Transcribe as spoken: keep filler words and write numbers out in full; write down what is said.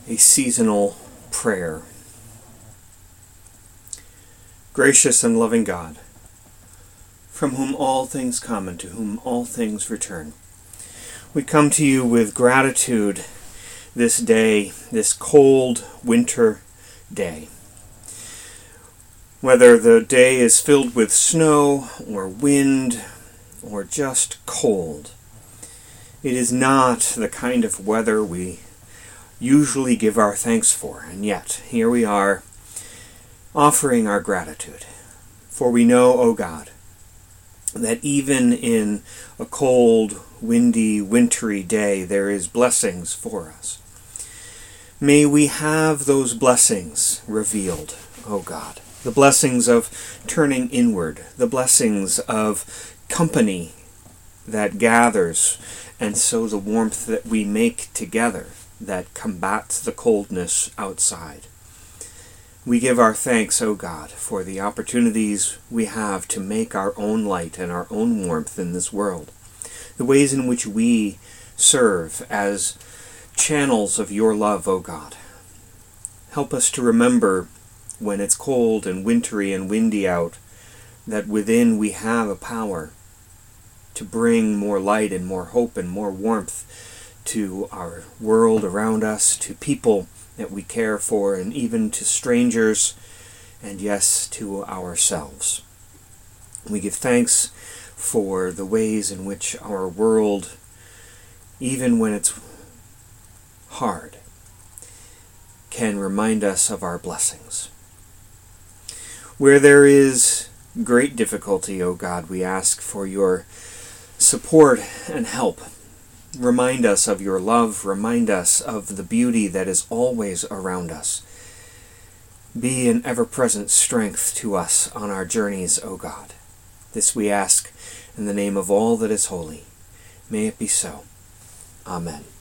a seasonal prayer. Gracious and loving God, from whom all things come and to whom all things return, we come to you with gratitude this day, this cold winter day. Whether the day is filled with snow or wind or just cold, it is not the kind of weather we usually give our thanks for, and yet here we are offering our gratitude. For we know, O God, that even in a cold, windy, wintry day there is blessings for us. May we have those blessings revealed, O God. The blessings of turning inward, the blessings of company that gathers, and so the warmth that we make together that combats the coldness outside. We give our thanks, O God, for the opportunities we have to make our own light and our own warmth in this world, the ways in which we serve as channels of your love, O God. Help us to remember when it's cold and wintry and windy out, that within we have a power to bring more light and more hope and more warmth to our world around us, to people that we care for, and even to strangers, and yes, to ourselves. We give thanks for the ways in which our world, even when it's hard, can remind us of our blessings. Where there is great difficulty, O God, we ask for your support and help. Remind us of your love. Remind us of the beauty that is always around us. Be an ever-present strength to us on our journeys, O God. This we ask in the name of all that is holy. May it be so. Amen.